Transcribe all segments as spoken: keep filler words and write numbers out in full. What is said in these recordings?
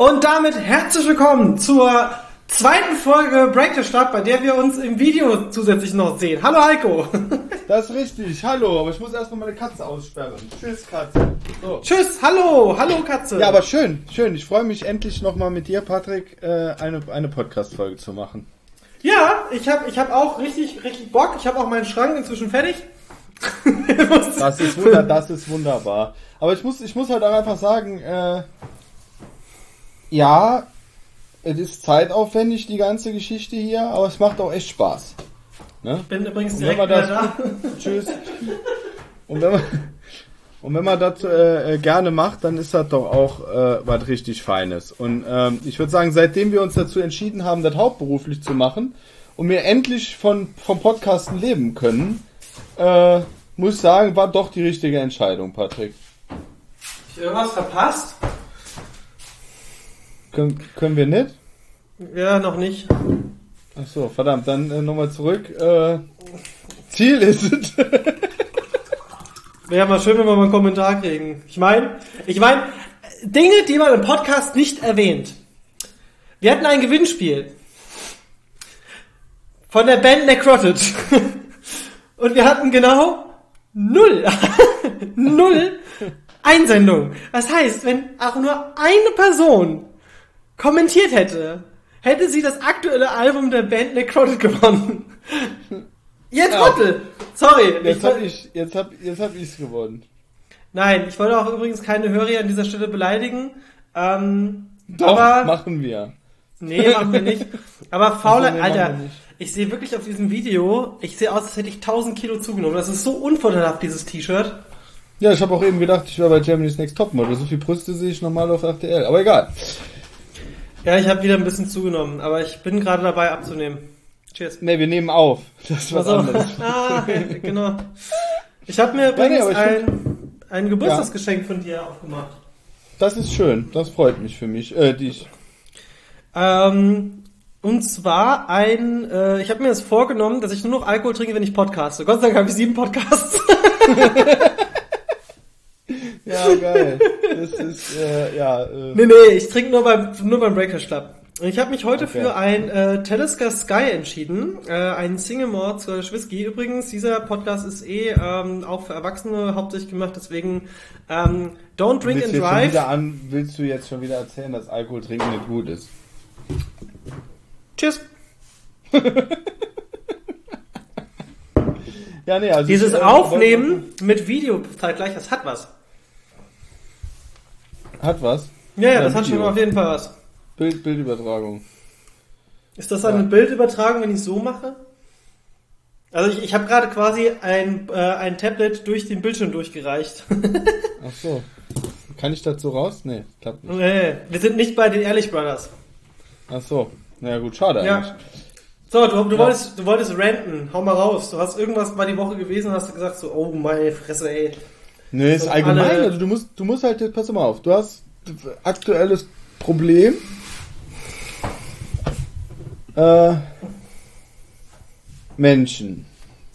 Und damit herzlich willkommen zur zweiten Folge Break the Start, bei der wir uns im Video zusätzlich noch sehen. Hallo Heiko! Das ist richtig, hallo, aber ich muss erstmal meine Katze aussperren. Tschüss Katze. So. Tschüss, hallo, hallo Katze. Ja, aber schön, schön. Ich freue mich endlich nochmal mit dir, Patrick, eine, eine Podcast-Folge zu machen. Ja, ich habe ich hab auch richtig, richtig Bock. Ich habe auch meinen Schrank inzwischen fertig. das, ist wunder, das ist wunderbar. Aber ich muss, ich muss halt auch einfach sagen, äh, ja, es ist zeitaufwendig, die ganze Geschichte hier, aber es macht auch echt Spaß. Ne? Ich bin übrigens und direkt wenn man das, da. Tschüss. Und wenn man, und wenn man das äh, gerne macht, dann ist das doch auch äh, was richtig Feines. Und ähm, ich würde sagen, seitdem wir uns dazu entschieden haben, das hauptberuflich zu machen und wir endlich von vom Podcasten leben können, äh, muss ich sagen, war doch die richtige Entscheidung, Patrick. Ich irgendwas verpasst? Können, können wir nicht? Ja, noch nicht. Ach so, verdammt, dann äh, nochmal zurück. Äh, Ziel ist es. Wäre mal schön, wenn wir mal einen Kommentar kriegen. Ich meine, ich meine, Dinge, die man im Podcast nicht erwähnt. Wir hatten ein Gewinnspiel von der Band Necrotic. Und wir hatten genau null, null Einsendungen. Das heißt, wenn auch nur eine Person kommentiert hätte, hätte sie das aktuelle Album der Band Necrotic gewonnen. Ihr Trottel! Ja. Sorry. Jetzt ich hab ich, jetzt hab, jetzt hab ich's gewonnen. Nein, ich wollte auch übrigens keine Hörer an dieser Stelle beleidigen. Ähm, Doch, aber, machen wir. Nee, machen wir nicht. Aber fauler, also, nee, Alter, ich sehe wirklich auf diesem Video, ich sehe aus, als hätte ich tausend Kilo zugenommen. Das ist so unvorteilhaft, dieses T-Shirt. Ja, ich habe auch eben gedacht, ich wäre bei Germany's Next Topmodel. So viel Brüste sehe ich normal auf R T L. Aber egal. Ja, ich habe wieder ein bisschen zugenommen, aber ich bin gerade dabei abzunehmen. Cheers. Ne, wir nehmen auf. Das ist was also, anderes. Ah, genau. Ich habe mir übrigens ja, nee, ein, ein Geburtstagsgeschenk ja. von dir aufgemacht. Das ist schön. Das freut mich für mich. Äh, dich. Ähm, und zwar ein, äh, ich habe mir das vorgenommen, dass ich nur noch Alkohol trinke, wenn ich podcaste. Gott sei Dank habe ich sieben Podcasts. Ja, geil. Das ist, äh, ja. Äh. Nee, nee, ich trinke nur beim, nur beim Breakfast Club. Und ich habe mich heute okay. für ein äh, Talisker Sky entschieden, äh, ein Single Malt Scottish Whisky. Übrigens, dieser Podcast ist eh ähm, auch für Erwachsene hauptsächlich gemacht, deswegen ähm, don't drink willst and drive. Schon wieder an, willst du jetzt schon wieder erzählen, dass Alkohol trinken nicht gut ist? Tschüss. Ja, nee, also dieses ich, äh, Aufnehmen mit Video zeitgleich, das hat was. Hat was? Ja, ja, ja das Video. Hat schon auf jeden Fall was. Bild, Bildübertragung. Ist das eine ja. Bildübertragung, wenn ich so mache? Also ich, ich habe gerade quasi ein, äh, ein Tablet durch den Bildschirm durchgereicht. Ach so. Kann ich das so raus? Nee, klappt nicht. Nee, wir sind nicht bei den Ehrlich Brothers. Ach so. Na ja, gut, schade ja. eigentlich. So, du, du, ja. wolltest, du wolltest ranten. Hau mal raus. Du hast irgendwas bei die Woche gewesen und hast gesagt so, oh meine Fresse, ey. Nee, ist allgemein. Alle... Also du musst, du musst halt, pass mal auf, du hast aktuelles Problem. Äh, Menschen.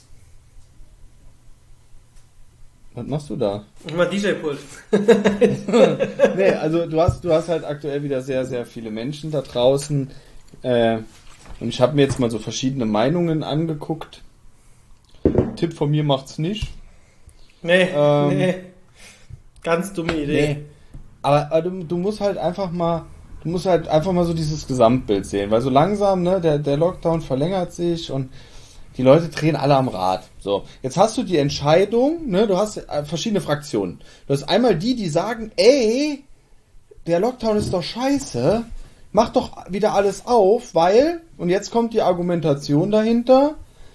Was machst du da? Ich mach D J-Pult. Nee, also du hast, du hast halt aktuell wieder sehr, sehr viele Menschen da draußen. Äh, und ich habe mir jetzt mal so verschiedene Meinungen angeguckt. Tipp von mir macht's nicht. Nee, ähm, nee. Ganz dumme Idee. Nee. Aber, aber du, du musst halt einfach mal, du musst halt einfach mal so dieses Gesamtbild sehen, weil so langsam, ne, der, der Lockdown verlängert sich und die Leute drehen alle am Rad. So, jetzt hast du die Entscheidung, ne, du hast verschiedene Fraktionen. Du hast einmal die, die sagen, ey, der Lockdown ist doch scheiße, mach doch wieder alles auf, weil, und jetzt kommt die Argumentation dahinter,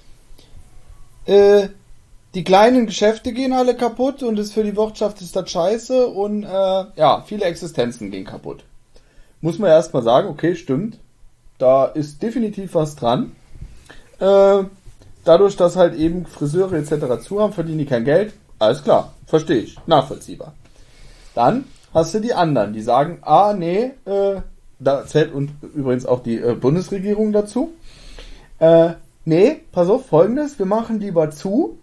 äh, die kleinen Geschäfte gehen alle kaputt und ist für die Wirtschaft ist das scheiße und äh, ja, viele Existenzen gehen kaputt. Muss man erstmal sagen, okay, stimmt. Da ist definitiv was dran. Äh, dadurch, dass halt eben Friseure et cetera zu haben, verdienen die kein Geld. Alles klar, verstehe ich, nachvollziehbar. Dann hast du die anderen, die sagen, ah nee, äh, da zählt und übrigens auch die äh, Bundesregierung dazu. Äh, nee, pass auf, Folgendes, wir machen lieber zu,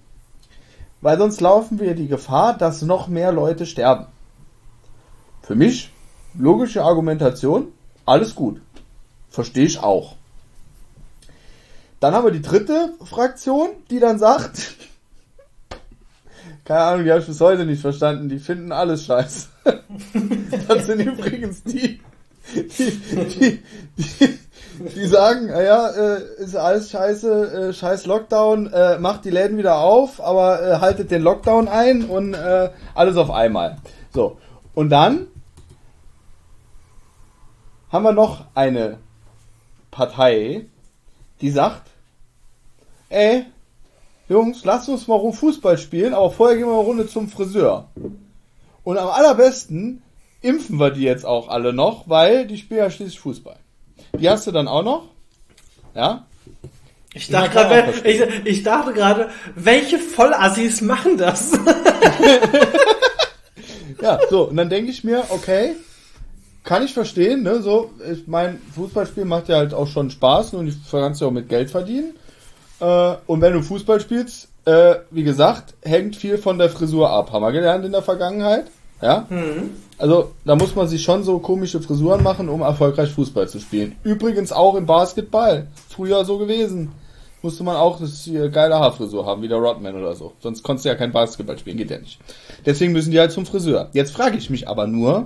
weil sonst laufen wir die Gefahr, dass noch mehr Leute sterben. Für mich logische Argumentation, alles gut. Verstehe ich auch. Dann haben wir die dritte Fraktion, die dann sagt, keine Ahnung, die habe ich bis heute nicht verstanden, die finden alles scheiße. Das sind übrigens die, die, die, die, die sagen, ja, äh, ist alles scheiße, äh, scheiß Lockdown, äh, macht die Läden wieder auf, aber äh, haltet den Lockdown ein und äh, alles auf einmal. So, und dann haben wir noch eine Partei, die sagt, ey, Jungs, lasst uns mal Fußball spielen, aber vorher gehen wir eine Runde zum Friseur. Und am allerbesten impfen wir die jetzt auch alle noch, weil die spielen ja schließlich Fußball. Die hast du dann auch noch? Ja? Ich dachte gerade, ich, ich dachte gerade, welche Vollassis machen das? Ja, so, und dann denke ich mir, okay, kann ich verstehen, ne, so, ich mein, Fußballspielen macht ja halt auch schon Spaß und ich kannst ja auch mit Geld verdienen. Äh, und wenn du Fußball spielst, äh, wie gesagt, hängt viel von der Frisur ab. Haben wir gelernt in der Vergangenheit, ja? Mhm. Also, da muss man sich schon so komische Frisuren machen, um erfolgreich Fußball zu spielen. Übrigens auch im Basketball. Früher so gewesen. Musste man auch das hier geile Haarfrisur haben, wie der Rodman oder so. Sonst konntest du ja kein Basketball spielen, geht ja nicht. Deswegen müssen die halt zum Friseur. Jetzt frage ich mich aber nur,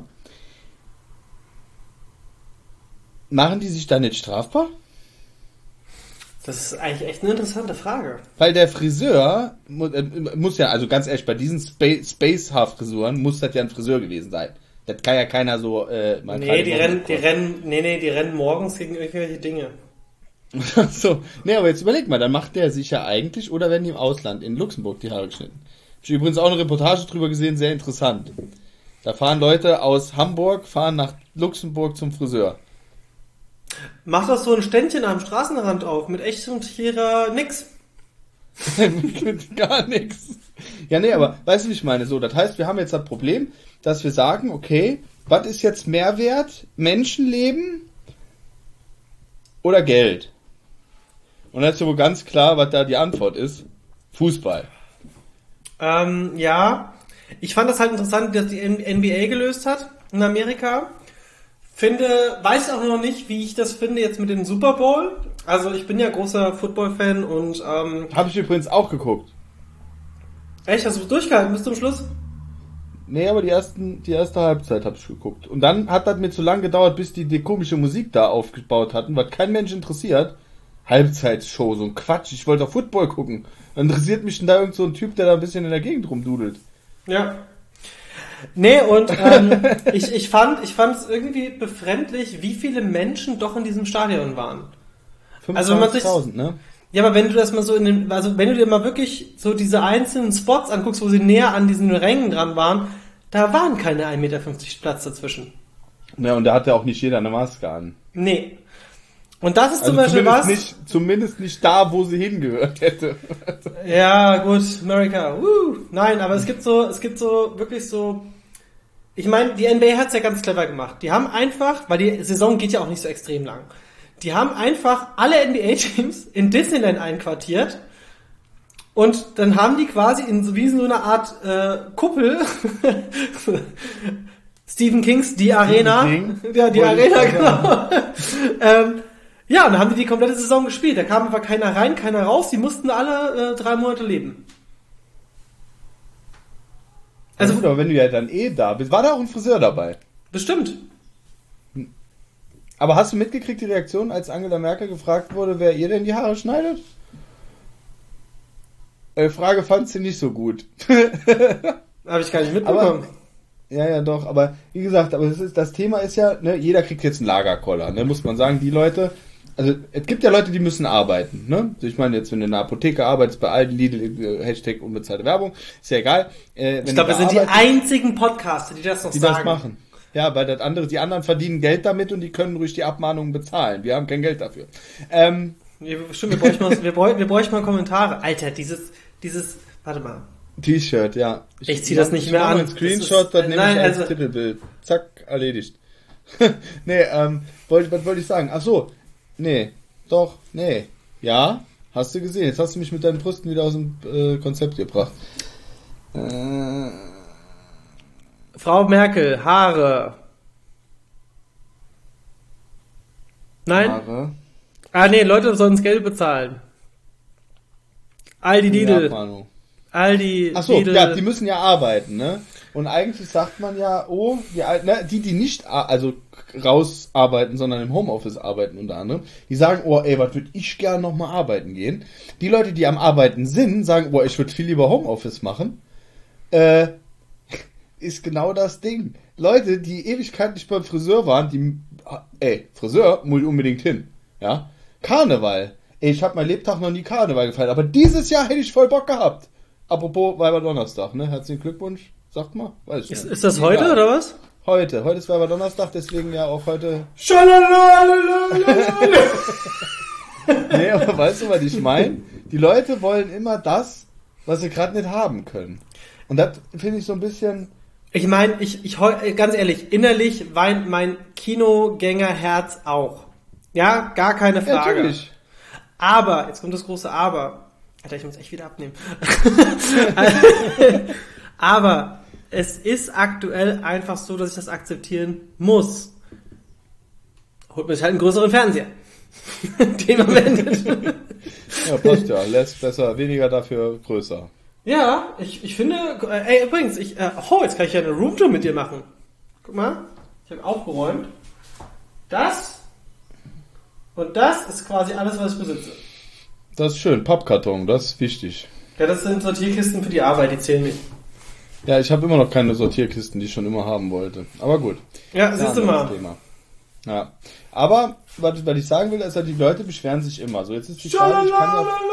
machen die sich da nicht strafbar? Das ist eigentlich echt eine interessante Frage. Weil der Friseur muss, äh, muss ja, also ganz ehrlich, bei diesen Space, Space-Haar-Frisuren muss das ja ein Friseur gewesen sein. Das kann ja keiner so... Äh, nee, die rennen, die rennen, nee, nee, die rennen morgens gegen irgendwelche Dinge. So, nee, aber jetzt überleg mal, dann macht der sich ja eigentlich, oder werden die im Ausland, in Luxemburg, die Haare geschnitten. Ich habe übrigens auch eine Reportage drüber gesehen, sehr interessant. Da fahren Leute aus Hamburg, fahren nach Luxemburg zum Friseur. Mach doch so ein Ständchen am Straßenrand auf, mit echtem Tierer nix. Gar nix. Ja, nee, aber weißt du, wie ich meine? So, das heißt, wir haben jetzt das Problem, dass wir sagen, okay, was ist jetzt Mehrwert? Menschenleben oder Geld? Und da ist ja wohl ganz klar, was da die Antwort ist. Fußball. Ähm, ja. Ich fand das halt interessant, dass die N B A gelöst hat in Amerika. Finde, weiß auch noch nicht, wie ich das finde jetzt mit dem Super Bowl. Also ich bin ja großer Football-Fan und ähm, habe ich übrigens auch geguckt. Echt? Hast du durchgehalten bis zum Schluss? Nee, aber die ersten, die erste Halbzeit habe ich geguckt. Und dann hat das mir zu lang gedauert, bis die die komische Musik da aufgebaut hatten, was kein Mensch interessiert. Halbzeitshow, so ein Quatsch. Ich wollte auf Football gucken. Dann interessiert mich denn da irgend so ein Typ, der da ein bisschen in der Gegend rumdudelt. Ja. Nee, und ähm, ich, ich fand ich fand es irgendwie befremdlich, wie viele Menschen doch in diesem Stadion waren. fünfundzwanzigtausend, ne? Ja, aber wenn du das mal so in den, also wenn du dir mal wirklich so diese einzelnen Spots anguckst, wo sie näher an diesen Rängen dran waren, da waren keine ein Meter fünfzig Platz dazwischen. Ja, und da hatte auch nicht jeder eine Maske an. Nee. Und das ist also zum Beispiel was... Nicht, zumindest nicht da, wo sie hingehört hätte. Ja, gut, America, woo. Nein, aber es gibt so, es gibt so, wirklich so... Ich meine, die N B A hat's ja ganz clever gemacht. Die haben einfach, weil die Saison geht ja auch nicht so extrem lang, die haben einfach alle N B A-Teams in Disneyland einquartiert und dann haben die quasi in so wie so eine Art äh, Kuppel Stephen Kings Die Arena, ja, die Arena, genau. ähm, ja, und dann haben die die komplette Saison gespielt. Da kam einfach keiner rein, keiner raus. Die mussten alle äh, drei Monate leben. Also gut, aber wenn du ja dann eh da bist, war da auch ein Friseur dabei? Bestimmt. Aber hast du mitgekriegt die Reaktion, als Angela Merkel gefragt wurde, wer ihr denn die Haare schneidet? Die Frage fand sie nicht so gut. Habe ich gar nicht mitbekommen. Aber, ja, ja, doch. Aber wie gesagt, aber das, ist, das Thema ist ja, ne, jeder kriegt jetzt einen Lagerkoller. Ne, muss man sagen, die Leute... Also es gibt ja Leute, die müssen arbeiten. Ne? Ich meine, jetzt wenn du in einer Apotheke arbeitest, bei Aldi, Lidl, Hashtag unbezahlte Werbung, ist ja egal. Äh, wenn ich glaube, wir sind arbeitest, die einzigen Podcaster, die das noch die sagen. Die das machen. Ja, weil das andere, die anderen verdienen Geld damit und die können ruhig die Abmahnungen bezahlen. Wir haben kein Geld dafür. Ähm, Stimmt, wir bräuchten mal, wir bräuchten, wir bräuchten mal Kommentare. Alter, dieses, dieses, warte mal. T-Shirt, ja. Ich, ich zieh das nicht mehr an. Ein Screenshot, das, das nehme ich als also, Titelbild. Zack, erledigt. nee, ähm, wollte, was wollte ich sagen? Ach so, nee. Doch, nee. Ja, hast du gesehen. Jetzt hast du mich mit deinen Brüsten wieder aus dem äh, Konzept gebracht. Äh... Frau Merkel, Haare. Nein? Haare. Ah, nee, Leute sollen das Geld bezahlen. Aldi Lidl. Ja, Aldi Ach so, Lidl. ja, die müssen ja arbeiten, ne? Und eigentlich sagt man ja, oh, die, ne, die, die nicht, also rausarbeiten, sondern im Homeoffice arbeiten unter anderem, die sagen, oh, ey, was würde ich gern nochmal arbeiten gehen? Die Leute, die am Arbeiten sind, sagen, oh, ich würde viel lieber Homeoffice machen. Äh, ist genau das Ding. Leute, die Ewigkeit nicht beim Friseur waren, die, ey, Friseur muss ich unbedingt hin, ja? Karneval. Ey, ich habe mein Lebtag noch nie Karneval gefeiert, aber dieses Jahr hätte ich voll Bock gehabt. Apropos Weiberdonnerstag, ne? Herzlichen Glückwunsch, sagt mal. Weiß ich Ist, nicht. ist das heute, oder was? Heute. Heute ist Weiberdonnerstag, deswegen ja auch heute... Nee, aber weißt du, was ich meine? Die Leute wollen immer das, was sie gerade nicht haben können. Und das finde ich so ein bisschen... Ich meine, ich, ich, ganz ehrlich, innerlich weint mein Kinogängerherz auch. Ja, gar keine Frage. Ja, natürlich. Aber, jetzt kommt das große Aber. Alter, ich muss echt wieder abnehmen. Aber es ist aktuell einfach so, dass ich das akzeptieren muss. Holt mir halt einen größeren Fernseher. Thema beendet. Ja, passt ja. Less besser, weniger dafür größer. Ja, ich, ich finde, äh, ey, übrigens, ich, äh, oh, jetzt kann ich ja eine Roomtour mit dir machen. Guck mal, ich habe aufgeräumt. Das und das ist quasi alles, was ich besitze. Das ist schön. Pappkarton, das ist wichtig. Ja, das sind Sortierkisten für die Arbeit, die zählen nicht. Ja, ich habe immer noch keine Sortierkisten, die ich schon immer haben wollte. Aber gut. Ja, siehst du mal. Thema. Ja. Aber, was, was ich sagen will, ist, dass die Leute beschweren sich immer. So, jetzt ist die Frage, ich kann ja...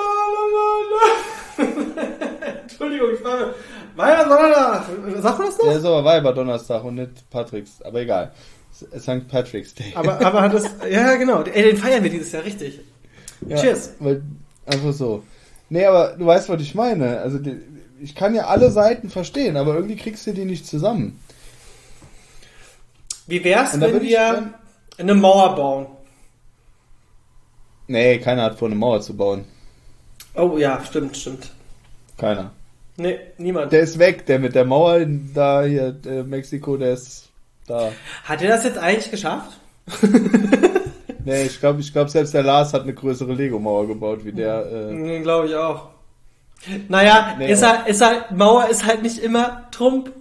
Entschuldigung, ich war... Weiberdonnerstag! Sagt man das noch? Der ist aber Weiberdonnerstag und nicht Patrick's. Aber egal. Sankt Patrick's Day. Aber, aber hat das... Ja, genau. Ey, den feiern wir dieses Jahr richtig. Ja, Cheers. Weil, einfach so. Nee, aber du weißt, was ich meine. Also, die, ich kann ja alle Seiten verstehen, aber irgendwie kriegst du die nicht zusammen. Wie wär's, Und da wenn würd ich wir dann- eine Mauer bauen? Nee, keiner hat vor, eine Mauer zu bauen. Oh ja, stimmt, stimmt. Keiner. Nee, niemand. Der ist weg, der mit der Mauer in, da hier, äh, Mexiko, der ist da. Hat er das jetzt eigentlich geschafft? Nee, ich glaube, ich glaub, selbst der Lars hat eine größere Lego-Mauer gebaut, wie der, äh, Nee, glaube ich auch. Naja, Nee, ist, halt, ist halt, Mauer ist halt nicht immer Trump.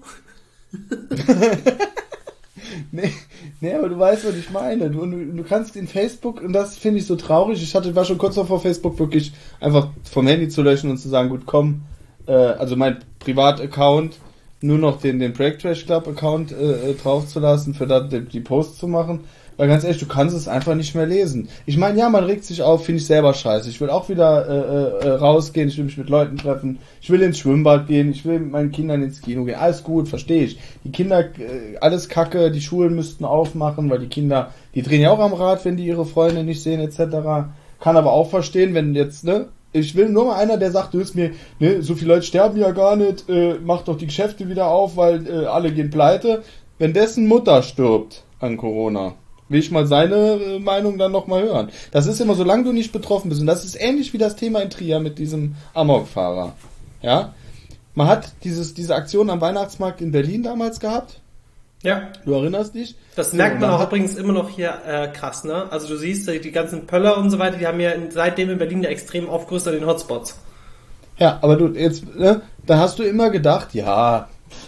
nee, nee, aber du weißt, was ich meine. Du, du, du kannst in Facebook, und das finde ich so traurig, ich hatte, war schon kurz davor, Facebook wirklich einfach vom Handy zu löschen und zu sagen, gut, komm, äh, also mein Privataccount, nur noch den, den Break Trash Club Account äh, drauf zu lassen, für da die, die Posts zu machen. Weil ganz ehrlich, du kannst es einfach nicht mehr lesen. Ich meine, ja, man regt sich auf, finde ich selber scheiße. Ich will auch wieder äh, äh, rausgehen, ich will mich mit Leuten treffen, ich will ins Schwimmbad gehen, ich will mit meinen Kindern ins Kino gehen. Alles gut, verstehe ich. Die Kinder, äh, alles Kacke, die Schulen müssten aufmachen, weil die Kinder, die drehen ja auch am Rad, wenn die ihre Freunde nicht sehen, et cetera. Kann aber auch verstehen, wenn jetzt, ne, ich will nur mal einer, der sagt, du ist mir, ne, so viele Leute sterben ja gar nicht, äh, mach doch die Geschäfte wieder auf, weil äh, alle gehen pleite. Wenn dessen Mutter stirbt an Corona, will ich mal seine äh, Meinung dann nochmal hören. Das ist immer, solange du nicht betroffen bist. Und das ist ähnlich wie das Thema in Trier mit diesem Amokfahrer. Ja? Man hat dieses, diese Aktion am Weihnachtsmarkt in Berlin damals gehabt. Ja. Du erinnerst dich? Das merkt So, man und auch dann übrigens immer noch hier äh, krass, ne? Also du siehst, die die ganzen Pöller und so weiter, die haben ja in, seitdem in Berlin ja extrem aufgerüstet an den Hotspots. Ja, aber du jetzt, ne, da hast du immer gedacht, ja,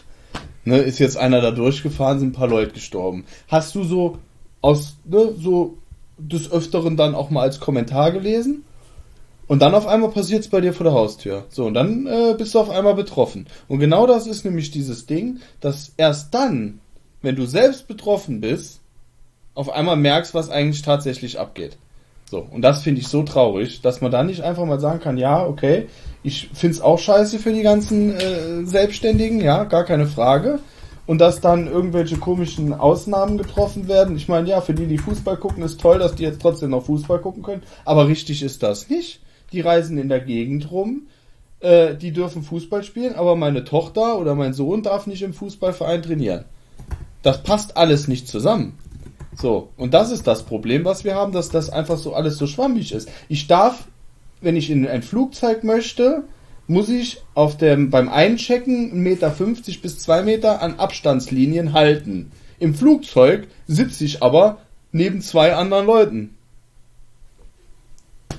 ne, ist jetzt einer da durchgefahren, sind ein paar Leute gestorben. Hast du so aus, ne, so des Öfteren dann auch mal als Kommentar gelesen? Und dann auf einmal passiert's bei dir vor der Haustür. So, und dann äh, bist du auf einmal betroffen. Und genau das ist nämlich dieses Ding, dass erst dann, wenn du selbst betroffen bist, auf einmal merkst, was eigentlich tatsächlich abgeht. So, und das finde ich so traurig, dass man da nicht einfach mal sagen kann, ja, okay, ich find's auch scheiße für die ganzen äh, Selbstständigen, ja, gar keine Frage. Und dass dann irgendwelche komischen Ausnahmen getroffen werden. Ich meine, ja, für die, die Fußball gucken, ist toll, dass die jetzt trotzdem noch Fußball gucken können. Aber richtig ist das nicht. Die reisen in der Gegend rum, äh, die dürfen Fußball spielen, aber meine Tochter oder mein Sohn darf nicht im Fußballverein trainieren. Das passt alles nicht zusammen. So, und das ist das Problem, was wir haben, dass das einfach so alles so schwammig ist. Ich darf, wenn ich in ein Flugzeug möchte, muss ich auf dem, beim Einchecken eins Meter fünfzig bis zwei Meter an Abstandslinien halten. Im Flugzeug sitze ich aber neben zwei anderen Leuten.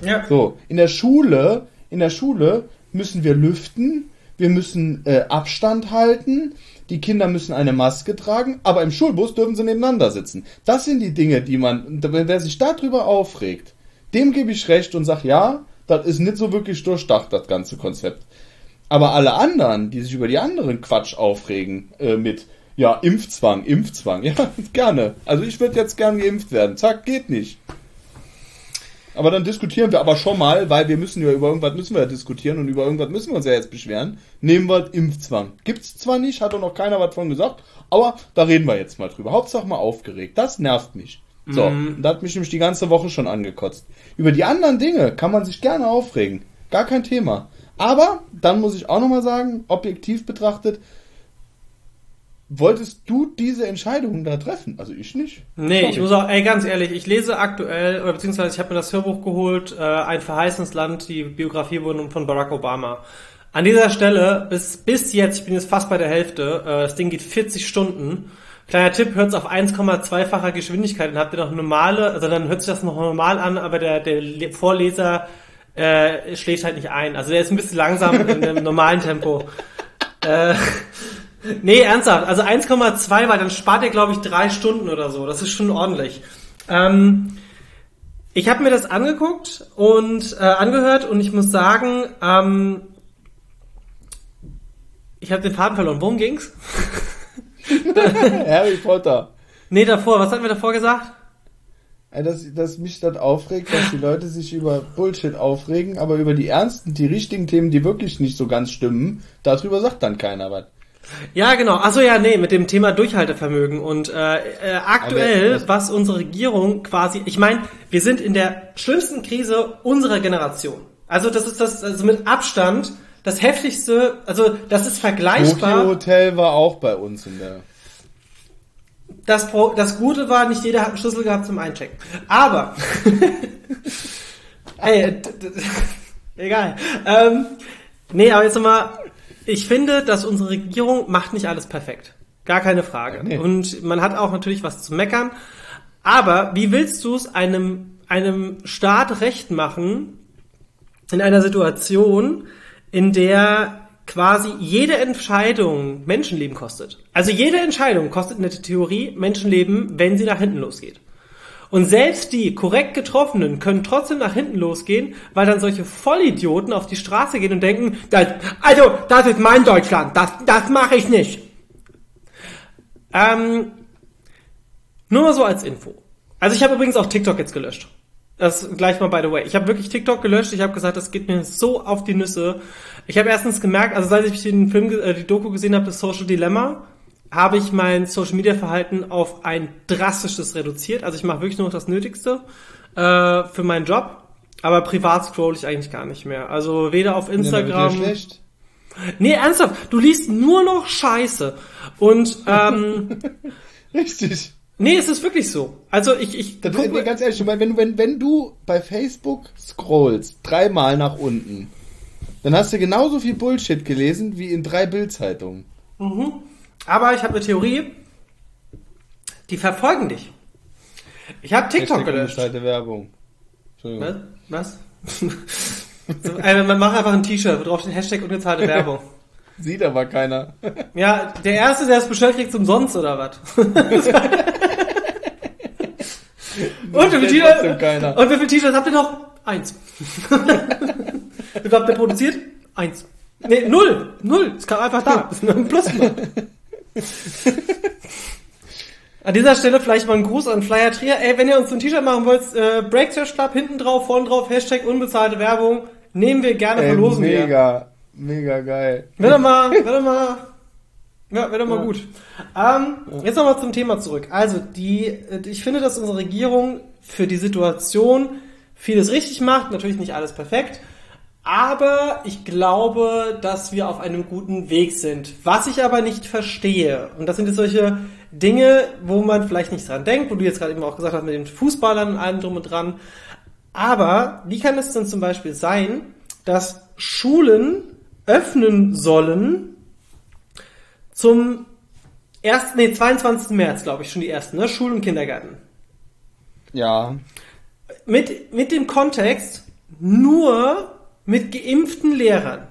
Ja. So, in der Schule, in der Schule müssen wir lüften, wir müssen äh, Abstand halten, die Kinder müssen eine Maske tragen, aber im Schulbus dürfen sie nebeneinander sitzen. Das sind die Dinge, die man, wer sich darüber aufregt, dem gebe ich recht und sag, ja, das ist nicht so wirklich durchdacht, das ganze Konzept. Aber alle anderen, die sich über die anderen Quatsch aufregen, äh, mit, ja, Impfzwang, Impfzwang, ja, gerne. Also ich würde jetzt gern geimpft werden. Zack, geht nicht. Aber dann diskutieren wir aber schon mal, weil wir müssen ja über irgendwas müssen wir ja diskutieren und über irgendwas müssen wir uns ja jetzt beschweren. Nehmen wir Impfzwang. Gibt's zwar nicht, hat doch noch keiner was von gesagt, aber da reden wir jetzt mal drüber. Hauptsache mal aufgeregt. Das nervt mich. So, mm. da hat mich nämlich die ganze Woche schon angekotzt. Über die anderen Dinge kann man sich gerne aufregen. Gar kein Thema. Aber, dann muss ich auch nochmal sagen, objektiv betrachtet, wolltest du diese Entscheidungen da treffen? Also ich nicht. Nee, Sorry. ich muss auch, ey, ganz ehrlich, ich lese aktuell, oder beziehungsweise ich habe mir das Hörbuch geholt, äh, Ein verheißenes Land, die Biografie von Barack Obama. An dieser Stelle, bis bis jetzt, ich bin jetzt fast bei der Hälfte, äh, das Ding geht vierzig Stunden. Kleiner Tipp, hört's auf eins Komma zwei-facher Geschwindigkeit, dann habt ihr noch normale, also dann hört sich das noch normal an, aber der, der Vorleser äh, schlägt halt nicht ein. Also der ist ein bisschen langsam in dem normalen Tempo. Äh, nee, ernsthaft. Also eins Komma zwei, weil dann spart ihr, glaube ich, drei Stunden oder so. Das ist schon ordentlich. Ähm, ich habe mir das angeguckt und äh, angehört und ich muss sagen, ähm, ich habe den Faden verloren. Worum ging's? Harry Potter. Nee, davor. Was hatten wir davor gesagt? Dass, dass mich das aufregt, dass die Leute sich über Bullshit aufregen, aber über die ernsten, die richtigen Themen, die wirklich nicht so ganz stimmen, darüber sagt dann keiner was. Ja, genau. Achso, ja, nee, mit dem Thema Durchhaltevermögen. Und äh, äh, aktuell, aber, was unsere Regierung quasi, ich meine, wir sind in der schlimmsten Krise unserer Generation. Also das ist das, also mit Abstand das heftigste, also das ist vergleichbar. Tokyo Hotel war auch bei uns in der... Das, das Gute war, nicht jeder hat einen Schlüssel gehabt zum Einchecken. Aber, ey, d- d- egal. Ähm, nee, aber jetzt nochmal, ich finde, dass unsere Regierung macht nicht alles perfekt. Gar keine Frage. Ja, nee. Und man hat auch natürlich was zu meckern. Aber wie willst du es einem, einem Staat recht machen, in einer Situation, in der quasi jede Entscheidung Menschenleben kostet. Also jede Entscheidung kostet in der Theorie Menschenleben, wenn sie nach hinten losgeht. Und selbst die korrekt Getroffenen können trotzdem nach hinten losgehen, weil dann solche Vollidioten auf die Straße gehen und denken, das, also, das ist mein Deutschland, das, das mache ich nicht. Ähm, nur mal so als Info. Also ich habe übrigens auch TikTok jetzt gelöscht. Das gleich mal by the way. Ich habe wirklich TikTok gelöscht. Ich habe gesagt, das geht mir so auf die Nüsse. Ich habe erstens gemerkt, also seit ich den Film, äh, die Doku gesehen habe, das Social Dilemma, habe ich mein Social Media Verhalten auf ein drastisches reduziert. Also ich mache wirklich nur noch das Nötigste äh, für meinen Job. Aber privat scroll ich eigentlich gar nicht mehr. Also weder auf Instagram. Ja, schlecht. Nee, ernsthaft. Du liest nur noch Scheiße. Und ähm, richtig. Nee, es ist wirklich so. Also ich, ich das, guck, nee, ganz ehrlich, wenn du, wenn, wenn du bei Facebook scrollst, dreimal nach unten, dann hast du genauso viel Bullshit gelesen wie in drei Bildzeitungen. Mhm. Aber ich habe eine Theorie, die verfolgen dich. Ich habe TikTok gelöscht. Werbung. Was? Was? so, also man macht einfach ein T-Shirt, wo drauf steht Hashtag unbezahlte Werbung. Sieht aber keiner. Ja, der Erste, der es bestellt, kriegt umsonst, oder was? Und wie viele T-Shirts? Und wie viele T-Shirts habt ihr noch? Eins. Wie viel habt ihr produziert? Eins. Nee, null. Null. Es kam einfach da. Das ist nur ein Plus. An dieser Stelle vielleicht mal ein Gruß an Flyer Trier. Ey, wenn ihr uns ein T-Shirt machen wollt, äh, Breakfast Club hinten drauf, vorne drauf, Hashtag unbezahlte Werbung. Nehmen wir gerne, Ey, verlosen wir. Mega. Mega geil. Wird doch mal, wird doch mal, ja, wird doch mal ja. gut. Ähm, jetzt nochmal zum Thema zurück. Also, die, ich finde, dass unsere Regierung für die Situation vieles richtig macht. Natürlich nicht alles perfekt. Aber ich glaube, dass wir auf einem guten Weg sind. Was ich aber nicht verstehe, und das sind jetzt solche Dinge, wo man vielleicht nicht dran denkt, wo du jetzt gerade eben auch gesagt hast, mit den Fußballern und allem drum und dran. Aber wie kann es denn zum Beispiel sein, dass Schulen öffnen sollen zum ersten, nee, zweiundzwanzigsten März, glaube ich, schon die ersten, ne? Schulen und Kindergärten. Ja. Mit, mit dem Kontext, nur mit geimpften Lehrern.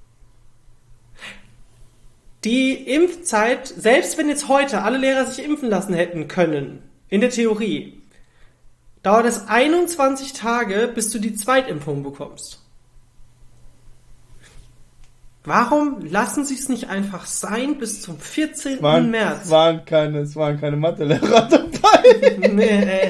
Die Impfzeit, selbst wenn jetzt heute alle Lehrer sich impfen lassen hätten können, in der Theorie, dauert es einundzwanzig Tage, bis du die Zweitimpfung bekommst. Warum lassen sie es nicht einfach sein bis zum vierzehnten waren, März? Es waren keine, es waren keine Mathelehrer dabei. Nee, ey.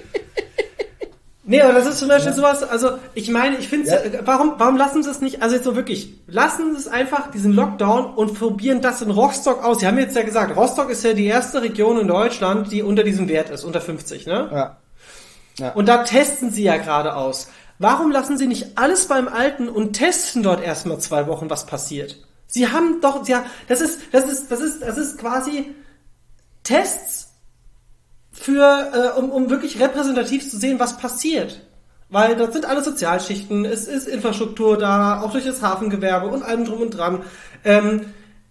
Nee, aber das ist zum Beispiel ja. sowas, also ich meine, ich finde ja. warum, warum lassen sie es nicht, also jetzt so wirklich, lassen sie es einfach, diesen Lockdown und probieren das in Rostock aus. Sie haben jetzt ja gesagt, Rostock ist ja die erste Region in Deutschland, die unter diesem Wert ist, unter fünfzig, ne? Ja. ja. Und da testen sie ja gerade aus. Warum lassen sie nicht alles beim Alten und testen dort erstmal zwei Wochen, was passiert? Sie haben doch, ja, das ist, das ist, das ist, das ist quasi Tests für, äh, um, um wirklich repräsentativ zu sehen, was passiert. Weil dort sind alle Sozialschichten, es ist Infrastruktur da, auch durch das Hafengewerbe und allem drum und dran. Ähm,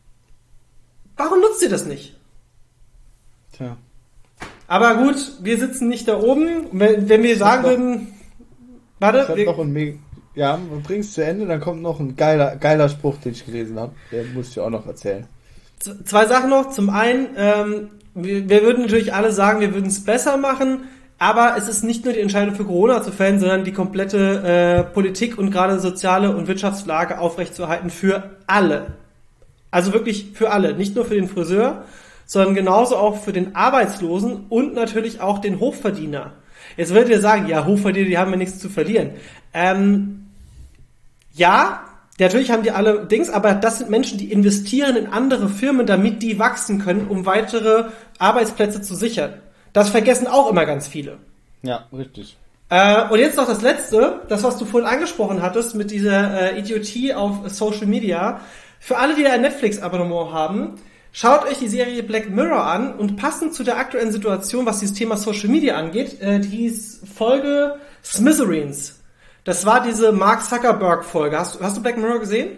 warum nutzt ihr das nicht? Tja. Aber gut, wir sitzen nicht da oben. Wenn, wenn wir sagen würden, warte, wir, noch ein Me- ja, wir bringen es zu Ende, dann kommt noch ein geiler, geiler Spruch, den ich gelesen habe. Der muss ich auch noch erzählen. Z- zwei Sachen noch. Zum einen, ähm, wir, wir würden natürlich alle sagen, wir würden es besser machen, aber es ist nicht nur die Entscheidung für Corona zu fällen, sondern die komplette äh, Politik und gerade soziale und Wirtschaftslage aufrechtzuerhalten für alle. Also wirklich für alle, nicht nur für den Friseur, sondern genauso auch für den Arbeitslosen und natürlich auch den Hochverdiener. Jetzt werdet ihr sagen, ja, Hochverdiener, die haben ja nichts zu verlieren. Ähm, ja, natürlich haben die alle Dings, aber das sind Menschen, die investieren in andere Firmen, damit die wachsen können, um weitere Arbeitsplätze zu sichern. Das vergessen auch immer ganz viele. Ja, richtig. Äh, und jetzt noch das Letzte, das, was du vorhin angesprochen hattest, mit dieser äh, Idiotie auf Social Media. Für alle, die ein Netflix-Abonnement haben, schaut euch die Serie Black Mirror an und passend zu der aktuellen Situation, was dieses Thema Social Media angeht, äh, die hieß Folge Smithereens. Das war diese Mark Zuckerberg-Folge. Hast, hast du Black Mirror gesehen?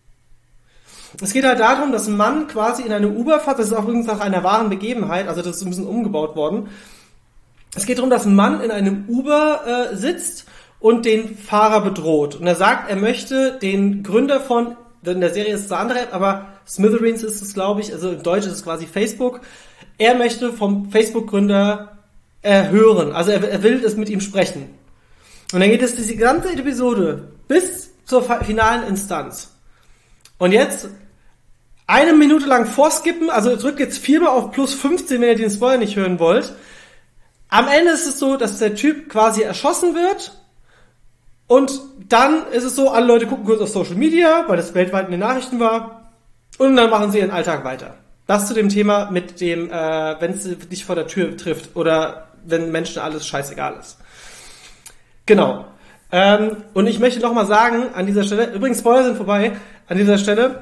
Es geht halt darum, dass ein Mann quasi in eine Uber fährt, das ist auch übrigens nach einer wahren Begebenheit, also das ist ein bisschen umgebaut worden. Es geht darum, dass ein Mann in einem Uber äh, sitzt und den Fahrer bedroht. Und er sagt, er möchte den Gründer von, in der Serie ist es eine andere App, aber Smithereens ist es, glaube ich, also in Deutsch ist es quasi Facebook. Er möchte vom Facebook-Gründer äh, hören, also er, er will es mit ihm sprechen. Und dann geht es diese ganze Episode bis zur finalen Instanz. Und jetzt eine Minute lang vorskippen, also drückt jetzt viermal auf plus fünfzehn, wenn ihr den Spoiler nicht hören wollt. Am Ende ist es so, dass der Typ quasi erschossen wird und dann ist es so, alle Leute gucken kurz auf Social Media, weil das weltweit in den Nachrichten war und dann machen sie ihren Alltag weiter. Das zu dem Thema mit dem, äh, wenn es dich vor der Tür trifft oder wenn Menschen alles scheißegal ist. Genau. Ähm, und ich möchte noch mal sagen, an dieser Stelle, übrigens Spoiler sind vorbei, an dieser Stelle,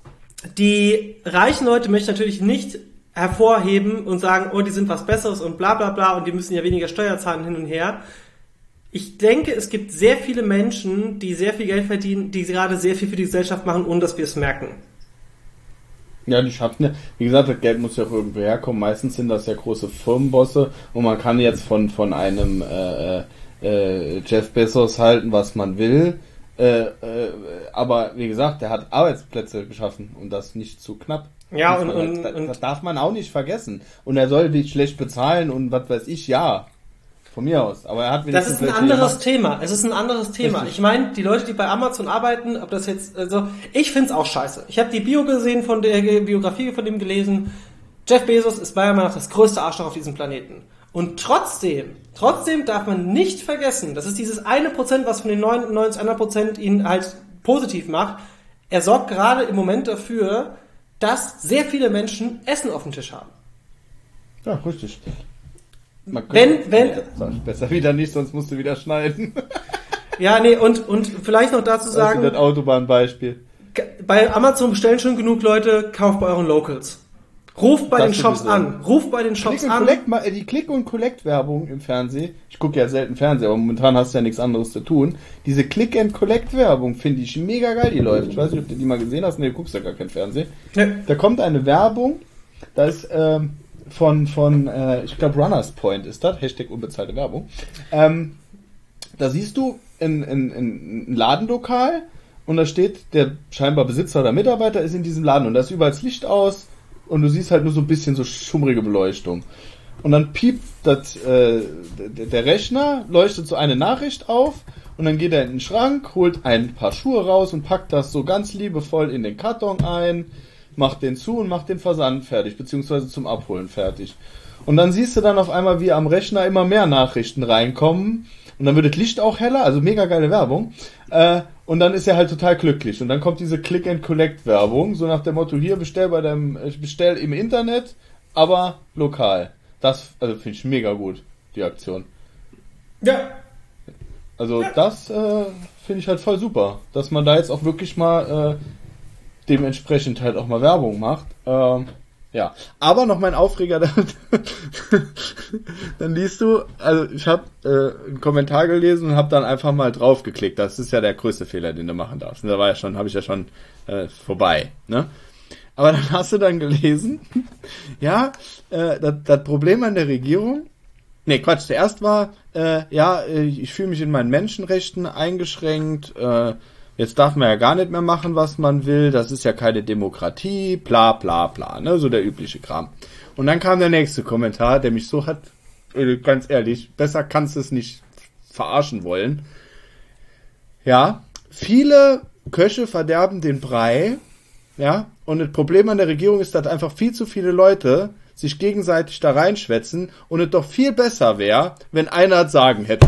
die reichen Leute möchte ich natürlich nicht hervorheben und sagen, oh, die sind was Besseres und bla bla bla und die müssen ja weniger Steuer zahlen hin und her. Ich denke, es gibt sehr viele Menschen, die sehr viel Geld verdienen, die gerade sehr viel für die Gesellschaft machen, ohne dass wir es merken. Ja, die schaffen ja, wie gesagt, das Geld muss ja auch irgendwo herkommen. Meistens sind das ja große Firmenbosse und man kann jetzt von, von einem äh, äh, Jeff Bezos halten, was man will. Äh, äh, aber wie gesagt, der hat Arbeitsplätze geschaffen und das nicht zu knapp. Ja, und, halt, und, das, und das darf man auch nicht vergessen. Und er soll dich schlecht bezahlen und was weiß ich, ja. Von mir aus. Aber er hat das ist ein anderes Thema. Es ist ein anderes Thema. Richtig. Ich meine, die Leute, die bei Amazon arbeiten, ob das jetzt, also ich find's auch scheiße. Ich habe die Bio gesehen, von der Biografie von dem gelesen. Jeff Bezos ist meiner Meinung nach das größte Arschloch auf diesem Planeten. Und trotzdem, trotzdem darf man nicht vergessen, das ist dieses eine Prozent, was von den neunundneunzig anderen Prozent ihn halt positiv macht. Er sorgt gerade im Moment dafür, dass sehr viele Menschen Essen auf dem Tisch haben. Ja, richtig. Man wenn, wenn, nee, besser wieder nicht, sonst musst du wieder schneiden. Ja, nee, und, und vielleicht noch dazu sagen, das Autobahnbeispiel. Bei Amazon bestellen schon genug Leute, kauft bei euren Locals. Ruft bei das den Shops sowieso an. Ruft bei den Shops Click an. Collect, die Click- und Collect-Werbung im Fernsehen, ich gucke ja selten Fernsehen, aber momentan hast du ja nichts anderes zu tun. Diese Click- and Collect-Werbung finde ich mega geil, die läuft. Ich weiß nicht, ob du die mal gesehen hast. Nee, du guckst ja gar kein Fernsehen. Nee. Da kommt eine Werbung, da ist ähm, von, von äh, ich glaube Runners Point ist das, Hashtag unbezahlte Werbung. Ähm, da siehst du ein, ein, ein Ladenlokal und da steht, der scheinbar Besitzer oder Mitarbeiter ist in diesem Laden und da ist überall das Licht aus und du siehst halt nur so ein bisschen so schummrige Beleuchtung. Und dann piept das, äh, der Rechner, leuchtet so eine Nachricht auf und dann geht er in den Schrank, holt ein paar Schuhe raus und packt das so ganz liebevoll in den Karton ein, macht den zu und macht den Versand fertig, beziehungsweise zum Abholen fertig. Und dann siehst du dann auf einmal, wie am Rechner immer mehr Nachrichten reinkommen und dann wird das Licht auch heller, also mega geile Werbung. Äh, und dann ist er halt total glücklich und dann kommt diese Click-and-Collect-Werbung, so nach dem Motto, hier bestell bei deinem, bestell im Internet, aber lokal. Das, also finde ich mega gut, die Aktion. Ja. Also ja. das äh, finde ich halt voll super, dass man da jetzt auch wirklich mal äh, dementsprechend halt auch mal Werbung macht. Ähm, ja, aber noch mein Aufreger, dann, dann liest du, also ich habe äh, einen Kommentar gelesen und habe dann einfach mal draufgeklickt. Das ist ja der größte Fehler, den du machen darfst. Da war ja schon, habe ich ja schon äh, vorbei, ne? Aber dann hast du dann gelesen, ja, äh, das, das Problem an der Regierung, nee, Quatsch, zuerst war, äh, ja, ich fühle mich in meinen Menschenrechten eingeschränkt, äh, jetzt darf man ja gar nicht mehr machen, was man will, das ist ja keine Demokratie, bla bla bla, ne, so der übliche Kram. Und dann kam der nächste Kommentar, der mich so hat, äh, ganz ehrlich, besser kannst du es nicht verarschen wollen. Ja, viele Köche verderben den Brei, ja, und das Problem an der Regierung ist, dass einfach viel zu viele Leute sich gegenseitig da reinschwätzen und es doch viel besser wäre, wenn einer das Sagen hätte.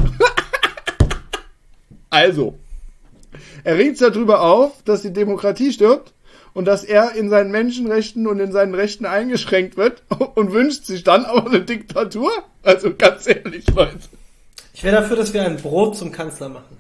Also, er regt darüber auf, dass die Demokratie stirbt und dass er in seinen Menschenrechten und in seinen Rechten eingeschränkt wird und wünscht sich dann aber eine Diktatur? Also ganz ehrlich, Leute. Ich wäre dafür, dass wir ein Brot zum Kanzler machen.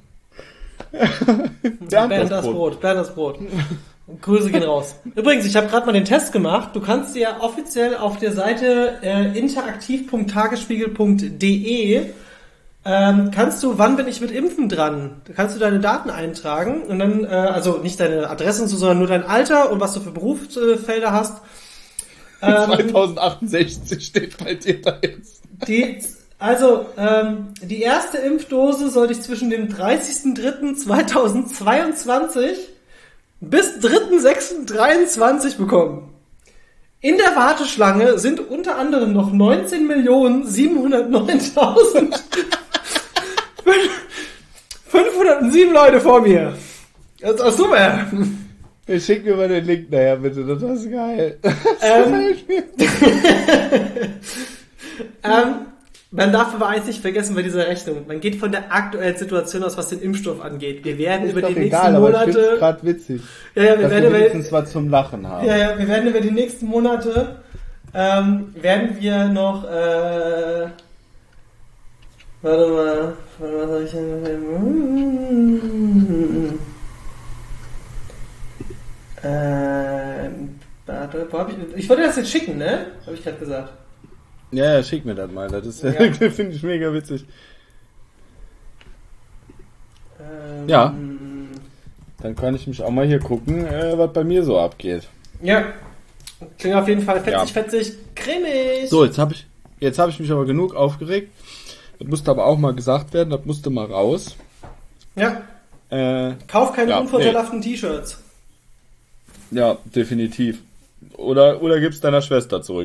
Bernd das Brot. Bernd das Brot. Grüße gehen raus. Übrigens, ich habe gerade mal den Test gemacht. Du kannst dir offiziell auf der Seite äh, interaktiv punkt tagesspiegel punkt de ähm, kannst du, wann bin ich mit Impfen dran? Da kannst du deine Daten eintragen und dann, äh, also nicht deine Adresse und so, sondern nur dein Alter und was du für Berufsfelder hast. Ähm, zweitausendachtundsechzig steht bei dir da jetzt. Die, also, ähm, die erste Impfdose sollte ich zwischen dem dreißigsten dritten zweitausendzweiundzwanzig bis dritten sechsten dreiundzwanzig bekommen. In der Warteschlange sind unter anderem noch neunzehn Millionen siebenhundertneuntausend fünfhundertsieben Leute vor mir. Das ist auch super. Ich schick mir mal den Link nachher, bitte. Das ist geil. Das ähm, ähm, man darf aber eins nicht vergessen bei dieser Rechnung. Man geht von der aktuellen Situation aus, was den Impfstoff angeht. Wir werden ist über doch die egal, nächsten Monate... Aber ich find's grad witzig. Ja, ja, wir dass werden wir über, wenigstens was zum Lachen haben. Ja, ja, wir werden über die nächsten Monate ähm, werden wir noch äh, warte mal, was habe ich denn? Äh, warte, wo hab ich, ich wollte das jetzt schicken, ne? Habe ich gerade gesagt. Ja, ja, schick mir das mal. Das ist, ja. Finde ich mega witzig. Ähm, ja. Dann kann ich mich auch mal hier gucken, äh, was bei mir so abgeht. Ja. Klingt auf jeden Fall fetzig, ja. fetzig, cremig. So, jetzt habe ich, jetzt habe ich mich aber genug aufgeregt. Das musste aber auch mal gesagt werden, das musste mal raus. Ja. Äh, Kauf keine ja, unvorteilhaften nee. T-Shirts. Ja, definitiv. Oder, oder gib's deiner Schwester zurück.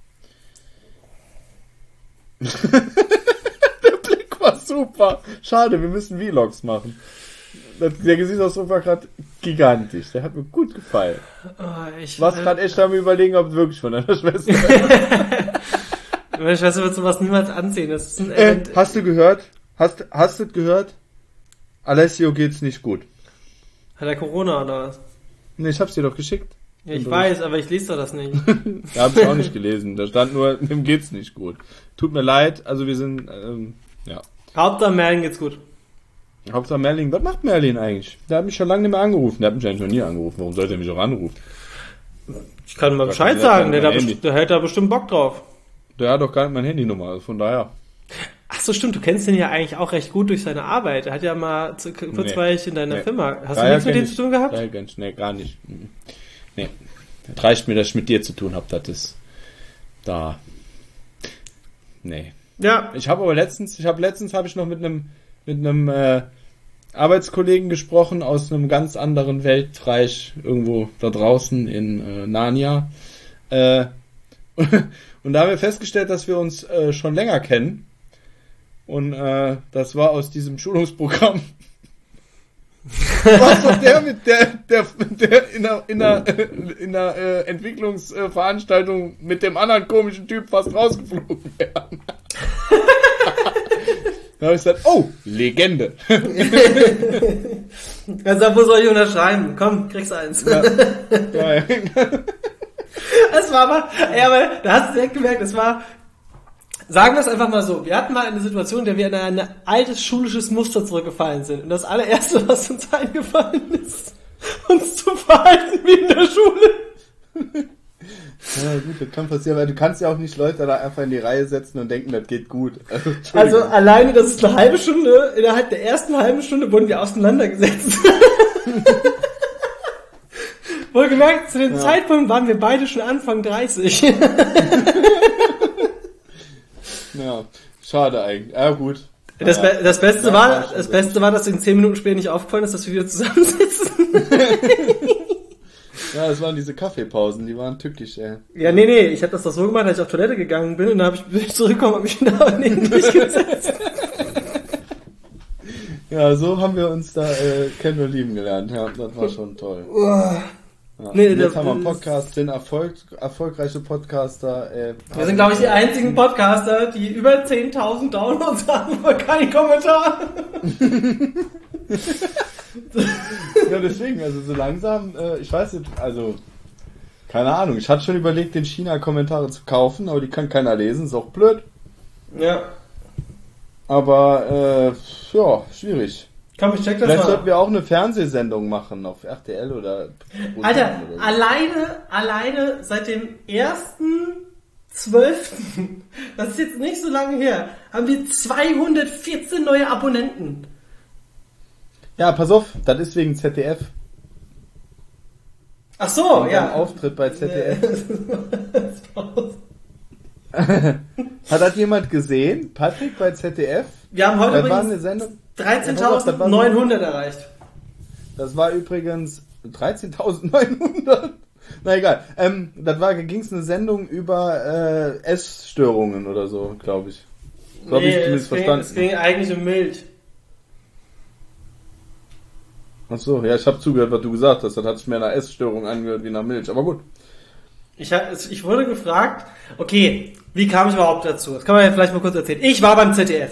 Der Blick war super. Schade, wir müssen Vlogs machen. Der Gesichtsausdruck war gerade gigantisch. Der hat mir gut gefallen. Oh, ich was gerade echt am Überlegen, ob es wirklich von deiner Schwester ist. Meine Schwester wird sowas niemals anziehen. Das ist ein äh, hast du gehört? Hast, hast du gehört? Alessio geht's nicht gut. Hat er Corona oder was? Nee, ich hab's dir doch geschickt. Ja, ich weiß, aber ich lese doch das nicht. Ja, hab ich auch nicht gelesen. Da stand nur, ihm geht's nicht gut. Tut mir leid, also wir sind, ähm, ja. Hauptsache Merlin geht's gut. Hauptsache Merlin, was macht Merlin eigentlich? Der hat mich schon lange nicht mehr angerufen. Der hat mich eigentlich noch nie angerufen. Warum sollte er mich auch anrufen? Ich kann mal Bescheid sagen, der, der, der hält da bestimmt Bock drauf. Der hat doch gar nicht meine Handynummer, also von daher. Ach so, stimmt, du kennst den ja eigentlich auch recht gut durch seine Arbeit. Er hat ja mal zu, kurzweilig nee, in deiner nee. Firma. Hast daher du nichts mit dem zu tun gehabt? Daher ganz, nee, gar nicht. Nee. Das reicht mir, dass ich mit dir zu tun habe, das ist da. Nee. Ja. Ich habe aber letztens, ich habe letztens habe ich noch mit einem mit einem äh, Arbeitskollegen gesprochen aus einem ganz anderen Weltreich, irgendwo da draußen in äh, Narnia. Äh, und da haben wir festgestellt, dass wir uns äh, schon länger kennen. Und äh, das war aus diesem Schulungsprogramm. Was war der mit der, der, der in einer, in einer, in einer äh, Entwicklungsveranstaltung mit dem anderen komischen Typ fast rausgeflogen wäre? Da habe ich gesagt, oh, Legende. Also, wo soll ich unterschreiben? Komm, kriegst eins. Ja. Ja. Es war aber, ja, aber da hast du direkt gemerkt, es war, sagen wir es einfach mal so, wir hatten mal eine Situation, in der wir in ein altes schulisches Muster zurückgefallen sind. Und das allererste, was uns eingefallen ist, uns zu verhalten wie in der Schule. Ja gut, das kann passieren, weil du kannst ja auch nicht Leute da einfach in die Reihe setzen und denken, das geht gut. Also, also alleine, das ist eine halbe Stunde, innerhalb der ersten halben Stunde wurden wir auseinandergesetzt. Wohlgemerkt, zu dem ja. Zeitpunkt waren wir beide schon Anfang dreißig. Ja, schade eigentlich. Ja gut. Das, ja, Be- das Beste war, das Beste war, dass in zehn Minuten später nicht aufgefallen ist, dass wir wieder zusammensitzen. Ja, das waren diese Kaffeepausen, die waren tückisch, ey. Ja, nee, nee, ich habe das doch so gemacht, dass ich auf Toilette gegangen bin und dann hab ich, bin ich zurückgekommen und mich wieder neben dich gesetzt. Ja, so haben wir uns da äh, kennen und lieben gelernt. Ja, das war schon toll. Ja. Nee, jetzt das, haben wir einen Podcast, sind Erfolg, erfolgreiche Podcaster. Äh, wir sind, glaube ich, die einzigen Podcaster, die über zehntausend Downloads haben, aber kein Kommentar. Ja, deswegen, also so langsam, äh, ich weiß nicht, also, keine Ahnung, ich hatte schon überlegt, den China-Kommentare zu kaufen, aber die kann keiner lesen, ist auch blöd. Ja. Aber, äh, ja, schwierig. Komm, ich check das Vielleicht mal. sollten wir auch eine Fernsehsendung machen auf R T L oder... Alter, oder so. alleine, alleine seit dem ersten zwölften, das ist jetzt nicht so lange her, haben wir zweihundertvierzehn neue Abonnenten. Ja, pass auf, das ist wegen Z D F. Ach so, wegen ja. Auftritt bei Z D F. Hat das jemand gesehen? Patrick bei Z D F? Wir haben heute das war eine übrigens Sendung. dreizehntausendneunhundert erreicht. Das war übrigens dreizehntausendneunhundert. Na egal. Ähm, das war, ging's eine Sendung über äh, Essstörungen oder so, glaube ich. So Nee, hab ich zumindest es ging, verstanden. es ging eigentlich um Milch. Ach so, ja, ich habe zugehört, was du gesagt hast. Das hat sich mehr nach Essstörung angehört wie nach Milch. Aber gut. Ich, ich wurde gefragt, okay, wie kam ich überhaupt dazu? Das kann man ja vielleicht mal kurz erzählen. Ich war beim Z D F.